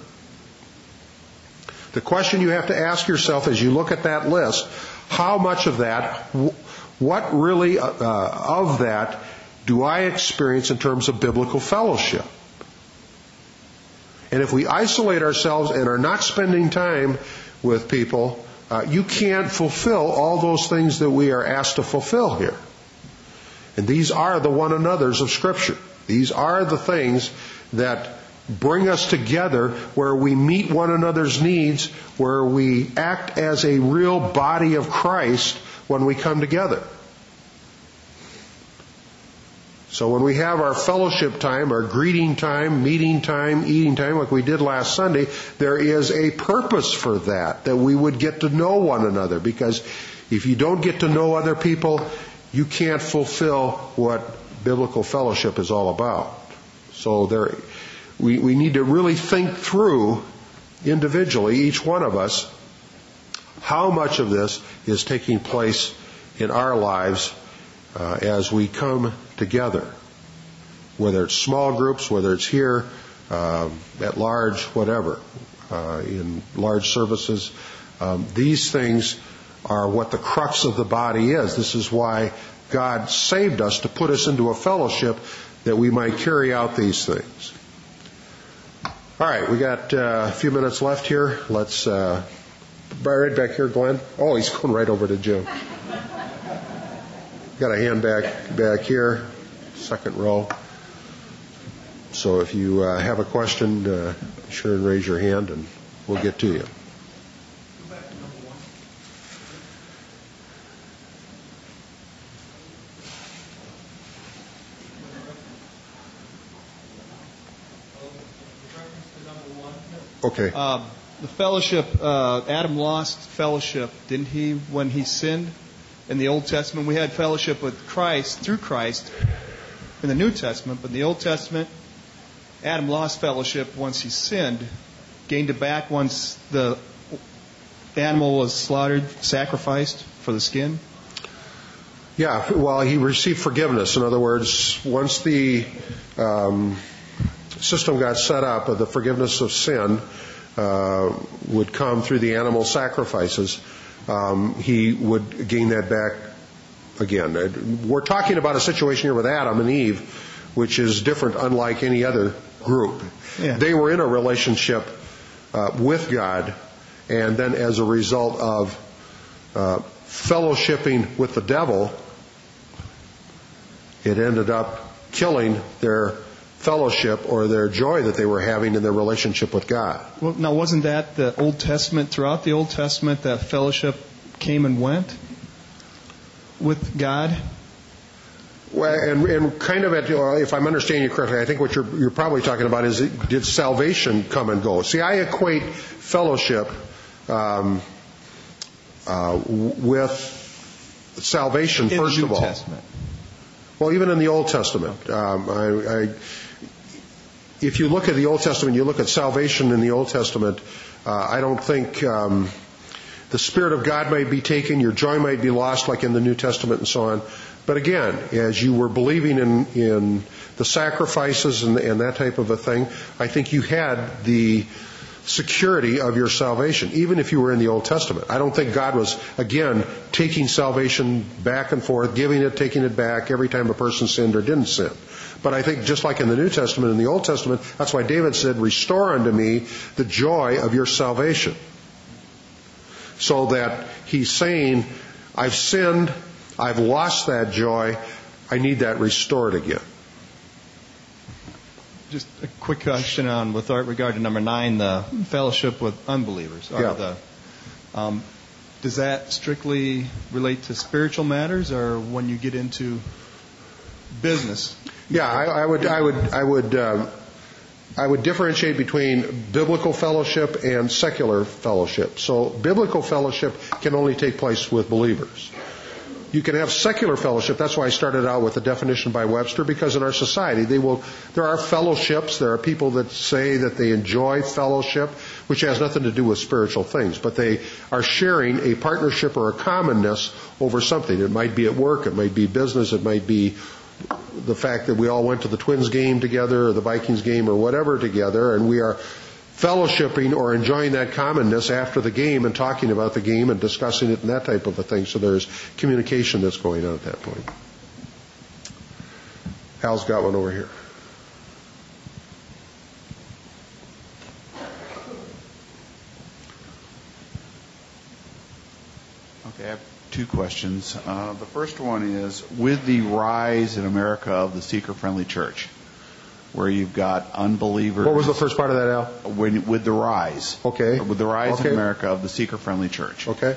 The question you have to ask yourself as you look at that list, how much of that, what really of that do I experience in terms of biblical fellowship? And if we isolate ourselves and are not spending time with people, you can't fulfill all those things that we are asked to fulfill here. And these are the one another's of Scripture. These are the things that bring us together, where we meet one another's needs, where we act as a real body of Christ when we come together. So when we have our fellowship time, our greeting time, meeting time, eating time, like we did last Sunday, there is a purpose for that we would get to know one another. Because if you don't get to know other people, you can't fulfill what biblical fellowship is all about. So we need to really think through individually, each one of us, how much of this is taking place in our lives as we come together. Whether it's small groups, whether it's here, at large, whatever, in large services. These things are what the crux of the body is. This is why God saved us, to put us into a fellowship that we might carry out these things. All right, we got a few minutes left here. Let's, right back here, Glenn. Oh, he's going right over to Jim. Got a hand back here, second row. So if you have a question, be sure and raise your hand and we'll get to you. Okay. The fellowship, Adam lost fellowship, didn't he, when he sinned? In the Old Testament, we had fellowship with Christ, through Christ, in the New Testament. But in the Old Testament, Adam lost fellowship once he sinned, gained it back once the animal was slaughtered, sacrificed for the skin. Yeah, well, he received forgiveness. In other words, once the system got set up, the forgiveness of sin would come through the animal sacrifices. He would gain that back again. We're talking about a situation here with Adam and Eve, which is different, unlike any other group. Yeah. They were in a relationship with God, and then as a result of fellowshipping with the devil, it ended up killing their fellowship or their joy that they were having in their relationship with God. Well, now, wasn't that the Old Testament? Throughout the Old Testament, that fellowship came and went with God? Well, and kind of if I'm understanding you correctly, I think what you're probably talking about is, did salvation come and go? See, I equate fellowship with salvation, first of all. In the New Testament. Well, even in the Old Testament. If you look at the Old Testament, you look at salvation in the Old Testament, I don't think the Spirit of God might be taken, your joy might be lost like in the New Testament and so on. But again, as you were believing in the sacrifices and that type of a thing, I think you had the security of your salvation, even if you were in the Old Testament. I don't think God was, again, taking salvation back and forth, giving it, taking it back every time a person sinned or didn't sin. But I think just like in the New Testament and the Old Testament, that's why David said, "Restore unto me the joy of your salvation." So that he's saying, I've sinned, I've lost that joy, I need that restored again. Just a quick question on with regard to number 9, the fellowship with unbelievers. Yeah. Does that strictly relate to spiritual matters, or when you get into business? Yeah, I would differentiate between biblical fellowship and secular fellowship. So biblical fellowship can only take place with believers. You can have secular fellowship. That's why I started out with the definition by Webster, because in our society there are fellowships. There are people that say that they enjoy fellowship, which has nothing to do with spiritual things, but they are sharing a partnership or a commonness over something. It might be at work, it might be business, it might be the fact that we all went to the Twins game together or the Vikings game or whatever together, and we are fellowshipping or enjoying that commonness after the game and talking about the game and discussing it and that type of a thing. So there's communication that's going on at that point. Hal's got one over here. two questions. The first one is, with the rise in America of the seeker-friendly church, where you've got unbelievers... What was the first part of that, Al? With the rise. Okay. With the rise in America of the seeker-friendly church. Okay.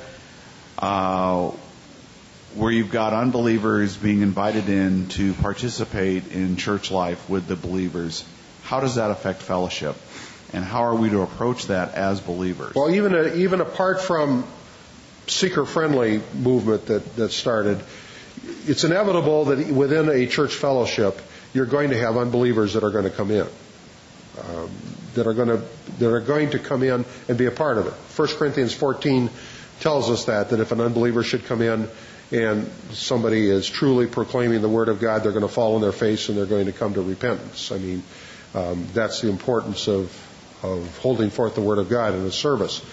Where you've got unbelievers being invited in to participate in church life with the believers, how does that affect fellowship? And how are we to approach that as believers? Well, even apart from seeker-friendly movement that started, it's inevitable that within a church fellowship, you're going to have unbelievers that are going to come in, that are going to come in and be a part of it. 1 Corinthians 14 tells us that if an unbeliever should come in and somebody is truly proclaiming the Word of God, they're going to fall on their face and they're going to come to repentance. I mean, that's the importance of holding forth the Word of God in a service.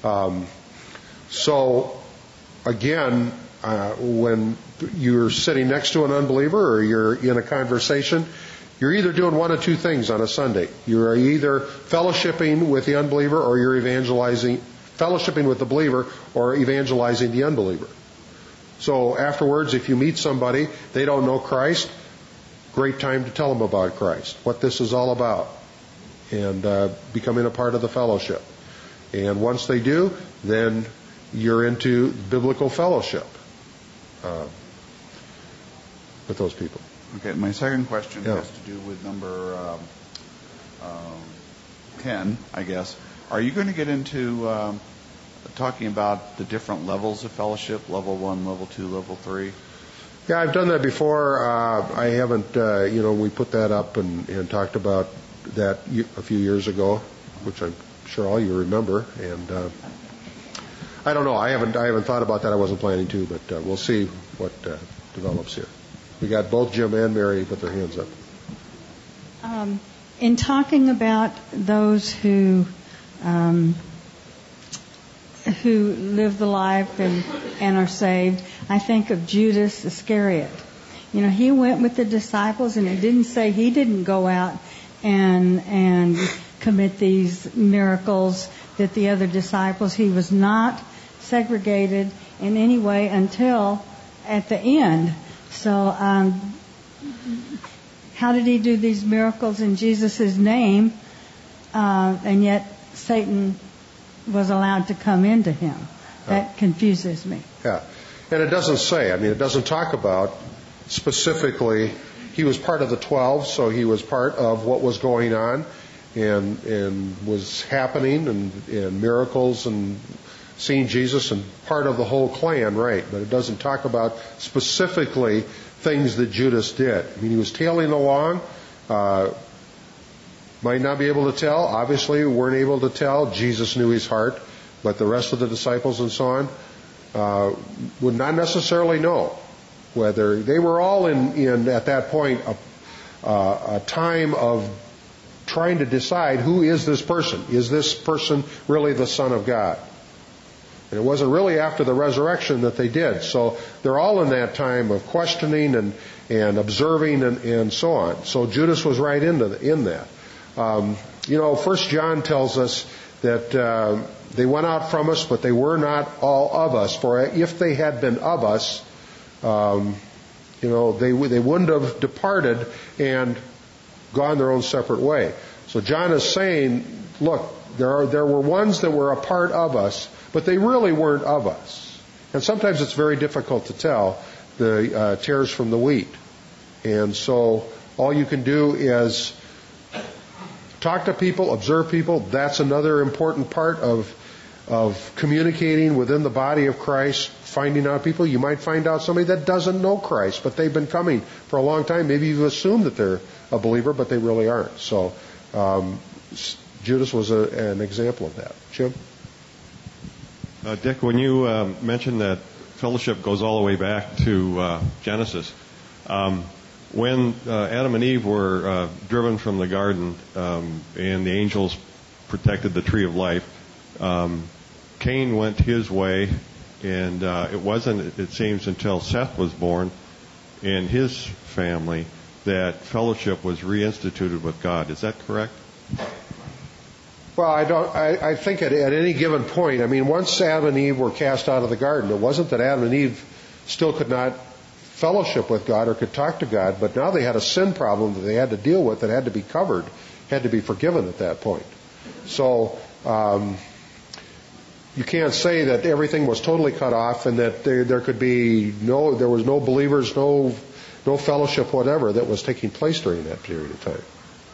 So, again, when you're sitting next to an unbeliever or you're in a conversation, you're either doing one of two things on a Sunday. You're either fellowshipping with the unbeliever or you're fellowshipping with the believer or evangelizing the unbeliever. So afterwards, if you meet somebody, they don't know Christ, great time to tell them about Christ, what this is all about, and becoming a part of the fellowship. And once they do, then you're into biblical fellowship with those people. Okay, my second question has to do with number 10, I guess. Are you going to get into talking about the different levels of fellowship, level 1, level 2, level 3? Yeah, I've done that before. I haven't, we put that up and talked about that a few years ago, which I'm sure all you remember. And I don't know. I haven't thought about that. I wasn't planning to, but we'll see what develops here. We got both Jim and Mary put their hands up. In talking about those who live the life and are saved, I think of Judas Iscariot. You know, he went with the disciples, and it didn't say he didn't go out and commit these miracles that the other disciples. He was not segregated in any way until at the end. So how did he do these miracles in Jesus' name, and yet Satan was allowed to come into him? That confuses me. Yeah. And it doesn't say. I mean, it doesn't talk about specifically. He was part of the 12, so he was part of what was going on and was happening and miracles and seeing Jesus and part of the whole clan, right? But it doesn't talk about specifically things that Judas did. I mean, he was tailing along. Might not be able to tell. Obviously, weren't able to tell. Jesus knew his heart. But the rest of the disciples and so on would not necessarily know whether they were all in at that point a time of trying to decide, who is this person? Is this person really the Son of God? And it wasn't really after the resurrection that they did. So they're all in that time of questioning and observing and so on. So Judas was right in that. 1 John tells us that they went out from us, but they were not all of us. For if they had been of us, they wouldn't have departed and gone their own separate way. So John is saying, look, there were ones that were a part of us, but they really weren't of us. And sometimes it's very difficult to tell the tares from the wheat. And so all you can do is talk to people, observe people. That's another important part of communicating within the body of Christ, finding out people. You might find out somebody that doesn't know Christ, but they've been coming for a long time. Maybe you've assumed that they're a believer, but they really aren't. So Judas was an example of that. Jim? Dick, when you mentioned that fellowship goes all the way back to Genesis, when Adam and Eve were driven from the garden and the angels protected the tree of life, Cain went his way, and it wasn't, it seems, until Seth was born and his family that fellowship was reinstituted with God. Is that correct? Well, I think at any given point, I mean, once Adam and Eve were cast out of the garden, it wasn't that Adam and Eve still could not fellowship with God or could talk to God, but now they had a sin problem that they had to deal with that had to be covered, had to be forgiven at that point. So you can't say that everything was totally cut off and that there was no believers, no fellowship, whatever, that was taking place during that period of time.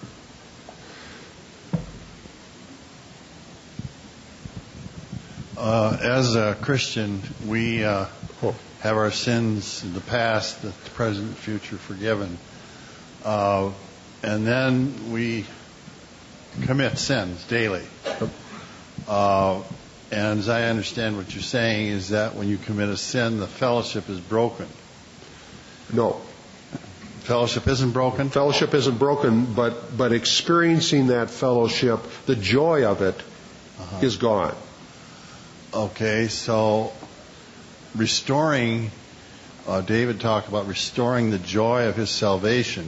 As a Christian, we have our sins in the past, the present, and future forgiven. And then we commit sins daily. And as I understand what you're saying is that when you commit a sin, the fellowship is broken. No. Fellowship isn't broken? Fellowship isn't broken, but experiencing that fellowship, the joy of it, is gone. Okay, so restoring, David talked about restoring the joy of his salvation,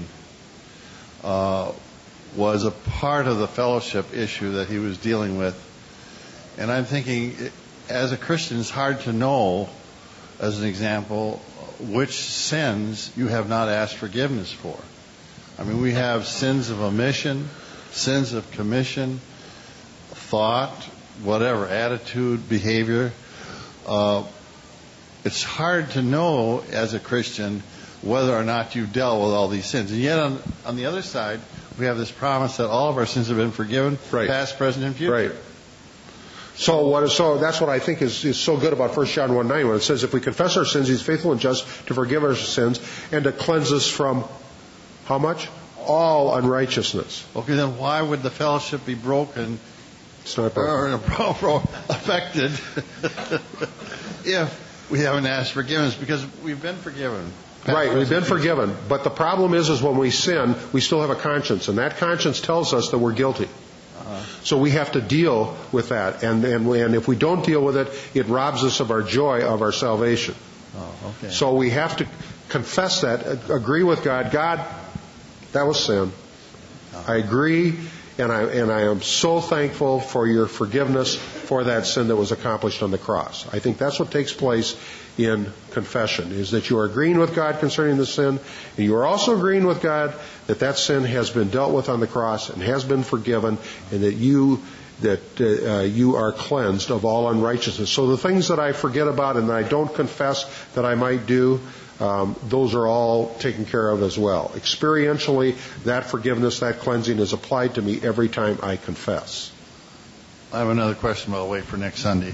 was a part of the fellowship issue that he was dealing with. And I'm thinking, as a Christian, it's hard to know, as an example, which sins you have not asked forgiveness for. I mean, we have sins of omission, sins of commission, thought, whatever, attitude, behavior. It's hard to know as a Christian whether or not you've dealt with all these sins. And yet on the other side, we have this promise that all of our sins have been forgiven, right, past, present, and future. Right. So that's what I think is so good about 1 John 1:9 when it says, if we confess our sins, He's faithful and just to forgive our sins and to cleanse us from how much? All unrighteousness. Okay, then why would the fellowship be broken? It's not broken. Or affected if we haven't asked forgiveness, because we've been forgiven. Right, we've been forgiven. But the problem is when we sin, we still have a conscience, and that conscience tells us that we're guilty. So we have to deal with that, and if we don't deal with it, it robs us of our joy of our salvation. Oh, okay. So we have to confess that, agree with God. God, that was sin. I agree, and I am so thankful for your forgiveness for that sin that was accomplished on the cross. I think that's what takes place in confession, is that you are agreeing with God concerning the sin, and you are also agreeing with God that sin has been dealt with on the cross and has been forgiven, and that you are cleansed of all unrighteousness. So the things that I forget about and that I don't confess that I might do, those are all taken care of as well. Experientially, that forgiveness, that cleansing is applied to me every time I confess. I have another question, but I'll wait for next Sunday.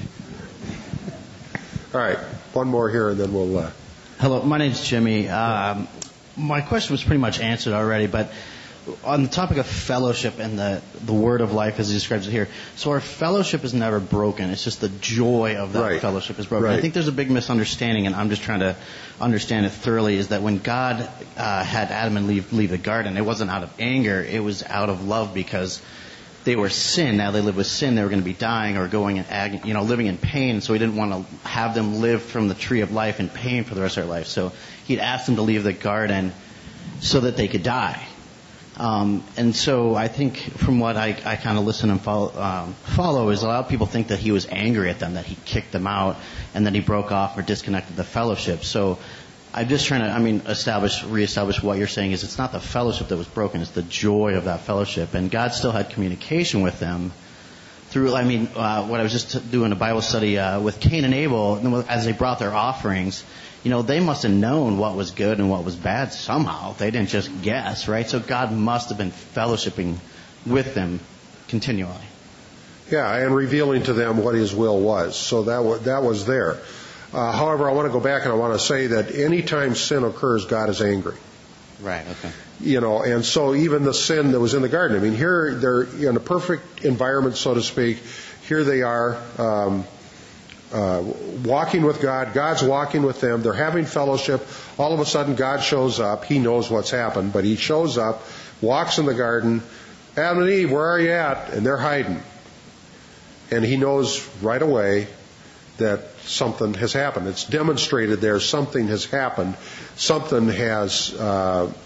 All right, one more here, and then we'll... Hello, my name's Jimmy. My question was pretty much answered already, but on the topic of fellowship and the word of life as he describes it here, so our fellowship is never broken. It's just the joy of that fellowship is broken. Right. I think there's a big misunderstanding, and I'm just trying to understand it thoroughly, is that when God had Adam and Eve leave the garden, it wasn't out of anger, it was out of love, because they were sin. Now they lived with sin. They were going to be dying or going in agony, living in pain. So he didn't want to have them live from the tree of life in pain for the rest of their life. So he'd asked them to leave the garden so that they could die. And so I think from what I kind of listen and follow is a lot of people think that he was angry at them, that he kicked them out, and that he broke off or disconnected the fellowship. So I'm just trying to, reestablish what you're saying is it's not the fellowship that was broken, it's the joy of that fellowship. And God still had communication with them through, what I was just doing a Bible study with Cain and Abel, as they brought their offerings, they must have known what was good and what was bad somehow. They didn't just guess, right? So God must have been fellowshipping with them continually. Yeah, and revealing to them what His will was. So that was there. However, I want to go back and I want to say that any time sin occurs, God is angry. Right, okay. And so even the sin that was in the garden, here they're in a perfect environment, so to speak. Here they are, walking with God. God's walking with them. They're having fellowship. All of a sudden, God shows up. He knows what's happened, but He shows up, walks in the garden. Adam and Eve, where are you at? And they're hiding. And He knows right away that something has happened. It's demonstrated there. Something has happened. Something has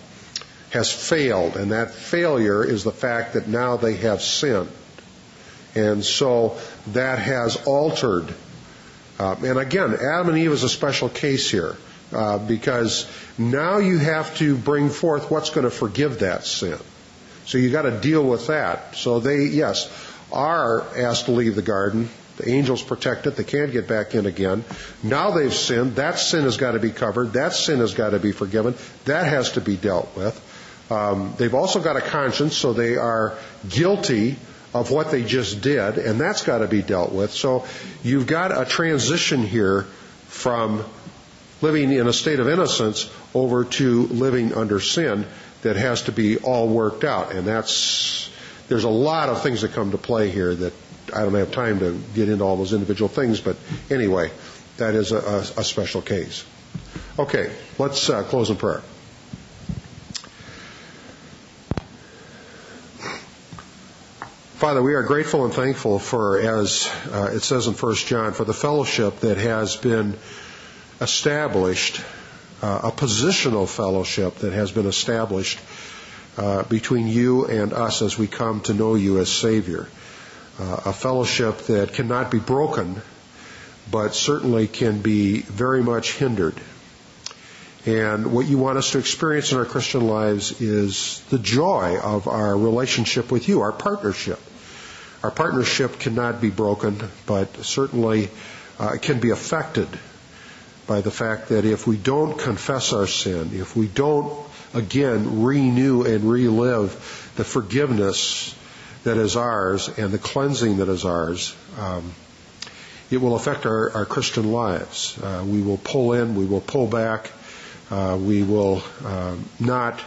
failed, and that failure is the fact that now they have sinned. And so that has altered. And again, Adam and Eve is a special case here, because now you have to bring forth what's going to forgive that sin. So you got to deal with that. So they, yes, are asked to leave the garden. The angels protect it. They can't get back in again. Now they've sinned. That sin has got to be covered. That sin has got to be forgiven. That has to be dealt with. They've also got a conscience, so they are guilty of what they just did, and that's got to be dealt with. So you've got a transition here from living in a state of innocence over to living under sin that has to be all worked out. And there's a lot of things that come to play here that I don't have time to get into all those individual things, but anyway, that is a special case. Okay, let's close in prayer. Father, we are grateful and thankful for, as it says in 1 John, for the fellowship that has been established, a positional fellowship that has been established between you and us as we come to know you as Savior. A fellowship that cannot be broken, but certainly can be very much hindered. And what you want us to experience in our Christian lives is the joy of our relationship with you, our partnership. Our partnership cannot be broken, but certainly can be affected by the fact that if we don't confess our sin, if we don't, again, renew and relive the forgiveness that is ours and the cleansing that is ours, it will affect our Christian lives. We will pull in, we will pull back, we will not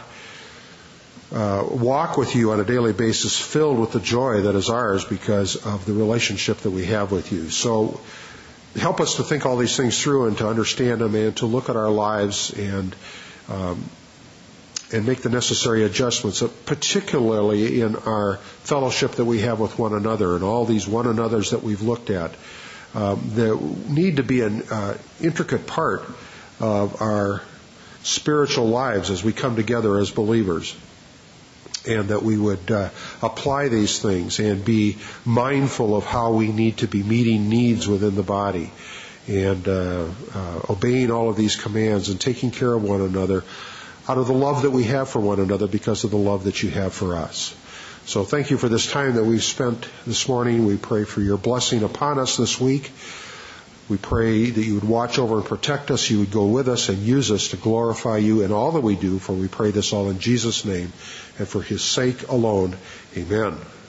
walk with you on a daily basis filled with the joy that is ours because of the relationship that we have with you. So help us to think all these things through and to understand them and to look at our lives and make the necessary adjustments, particularly in our fellowship that we have with one another and all these one another's that we've looked at that need to be an intricate part of our spiritual lives as we come together as believers. And that we would apply these things and be mindful of how we need to be meeting needs within the body and obeying all of these commands and taking care of one another out of the love that we have for one another because of the love that you have for us. So thank you for this time that we've spent this morning. We pray for your blessing upon us this week. We pray that you would watch over and protect us. You would go with us and use us to glorify you in all that we do. For we pray this all in Jesus' name and for his sake alone. Amen.